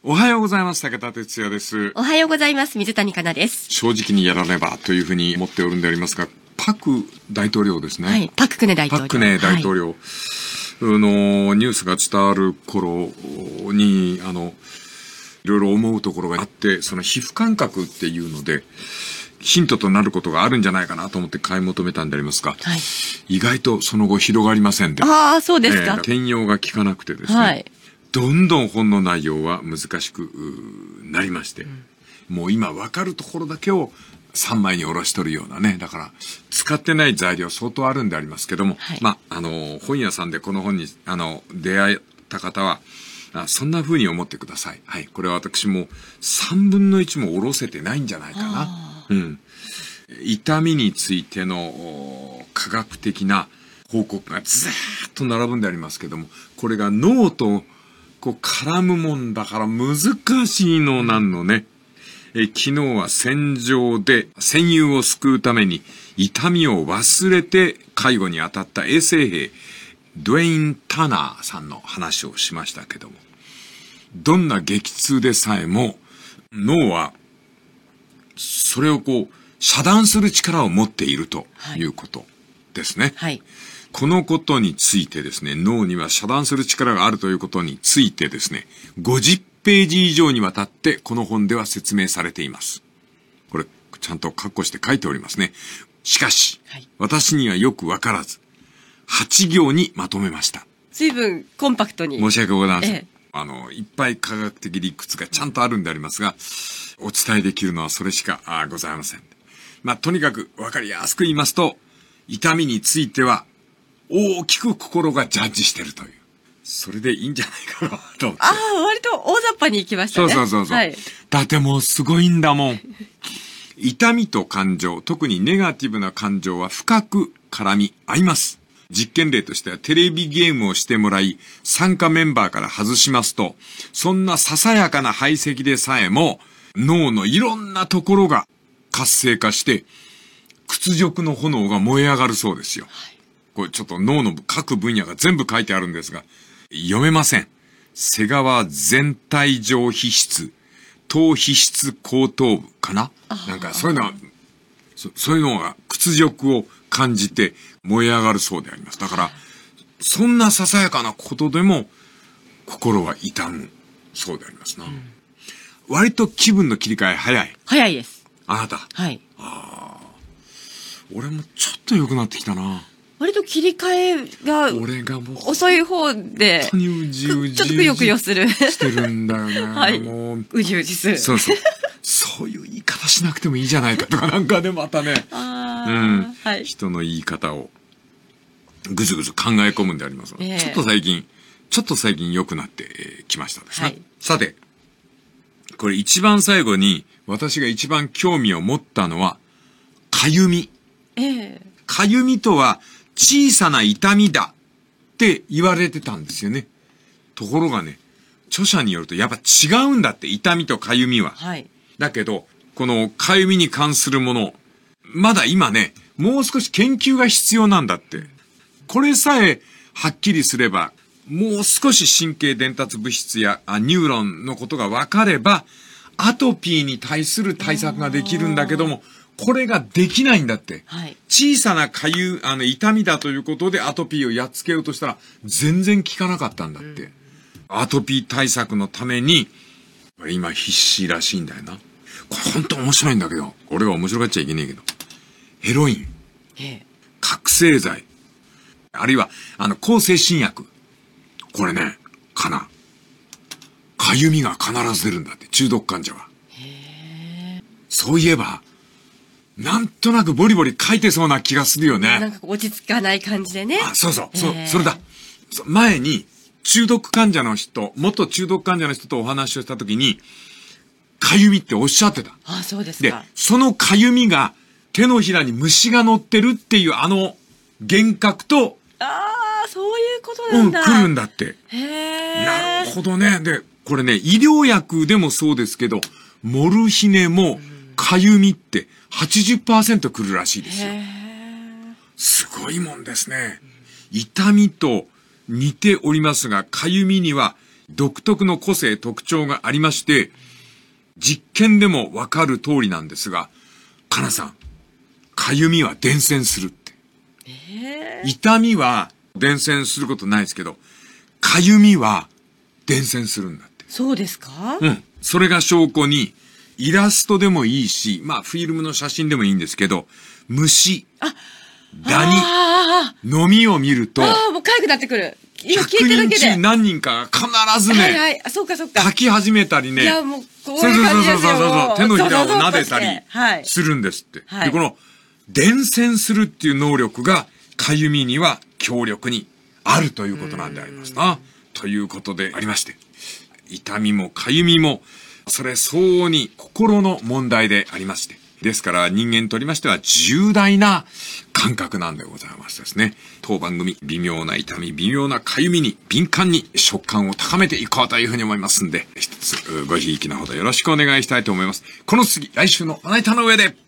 おはようございます。武田哲也です。 おはようございます。水谷香奈です。 正直にやらねばというふうに思っておるんでありますが、パク大統領ですね。 はい、パククネ大統領。 パククネ大統領のニュースが伝わる頃に、いろいろ思うところがあって、その皮膚感覚っていうので、ヒントとなることがあるんじゃないかなと思って買い求めたんでありますが、はい、意外とその後広がりませんで。 ああ、そうですか。 転用が効かなくてですね。はい、どんどん本の内容は難しくなりまして、もう今分かるところだけを3枚に下ろし取るようなね。だから使ってない材料相当あるんでありますけども、はい、本屋さんでこの本に出会った方はそんな風に思ってください。はい、これは私も3分の1も下ろせてないんじゃないかな。痛みについての科学的な報告がずーっと並ぶんでありますけども、これが脳と絡むもんだから難しいのなんのね。昨日は戦場で戦友を救うために痛みを忘れて介護に当たった衛生兵ドゥエイン・タナーさんの話をしましたけども、どんな激痛でさえも脳はそれを遮断する力を持っているということですね。はい、このことについてですね、脳には遮断する力があるということについてですね、50ページ以上にわたってこの本では説明されています。これちゃんと括弧して書いておりますね。しかし、はい、私にはよくわからず8行にまとめました。 随分コンパクトに。 申し訳ございません。いっぱい科学的理屈がちゃんとあるんでありますが、お伝えできるのはそれしかございません。とにかくわかりやすく言いますと、痛みについては大きく心がジャッジしてるという。それでいいんじゃないかなと思って。 割と大雑把に行きましたね。 そう。はい、だってもうすごいんだもん。痛みと感情、特にネガティブな感情は深く絡み合います。実験例としてはテレビゲームをしてもらい、参加メンバーから外しますと、そんなささやかな排斥でさえも、脳のいろんなところが活性化して、屈辱の炎が燃え上がるそうですよ。はい、これちょっと脳の各分野が全部書いてあるんですが、読めません。背側全体上皮質、頭皮質後頭部かな？なんかそういうのが屈辱を感じて燃え上がるそうであります。だから、そんなささやかなことでも心は痛むそうでありますな。割と気分の切り替え早い。 早いです。 あなた。 はい。 俺もちょっと良くなってきたな。 割と切り替えが遅い方で、 本当にうじうじちょっとくよくよする。 してるんだよね。 はい。もうじうじする。 そう。そういう言い方しなくてもいいじゃないかとかなんかでまたね。はい。人の言い方をぐずぐず考え込むんであります。ちょっと最近良くなってきましたですね。はい、さて、これ一番最後に私が一番興味を持ったのは、かゆみ。かゆみとは小さな痛みだって言われてたんですよね。ところがね、著者によるとやっぱ違うんだって、痛みとかゆみは。はい。だけど、このかゆみに関するもの、まだ今ね、もう少し研究が必要なんだって。これさえはっきりすれば、もう少し神経伝達物質やニューロンのことが分かれば、アトピーに対する対策ができるんだけども、これができないんだって。はい、小さな痛みだということでアトピーをやっつけようとしたら全然効かなかったんだって。アトピー対策のために、今必死らしいんだよな。これ本当面白いんだけど、俺は面白がっちゃいけねえけど。ヘロイン、覚醒剤、あるいは向精神薬。これね、かゆみが必ず出るんだって、中毒患者は。そういえば、なんとなくボリボリ書いてそうな気がするよね。 なんか落ち着かない感じでね。 そう、それだ。前に、元中毒患者の人とお話をしたときに、かゆみっておっしゃってた。 そうですか。 で、そのかゆみが、手のひらに虫が乗ってるっていう幻覚と、 そういうことなんだ。 来るんだって。なるほどね。で、これね、医療薬でもそうですけど、モルヒネも、かゆみって 80% 来るらしいですよ。すごいもんですね。痛みと似ておりますが、かゆみには独特の個性、特徴がありまして、実験でもわかる通りなんですが、かなさん、かゆみは伝染するって。痛みは伝染することないですけど、かゆみは伝染するんだって。 そうですか？ うん。それが証拠に、イラストでもいいし、まあフィルムの写真でもいいんですけど、虫、ダニ、のみを見ると、 もう痒くなってくる。 今聞いてるだけで。100人中何人か必ずね、 そうかそうか。 書き始めたりね、 いやもうこういう感じですよ。 そう手のひらを撫でたりするんですって。で、この伝染するっていう能力がかゆみには強力にあるということなんでありますな。ということでありまして、痛みもかゆみもそれ相応に心の問題でありまして、ですから人間にとりましては重大な感覚なんでございますですね。当番組、微妙な痛み、微妙なかゆみに敏感に食感を高めていこうというふうに思いますんで、一つごひいきなほどよろしくお願いしたいと思います。この次、来週のまな板の上で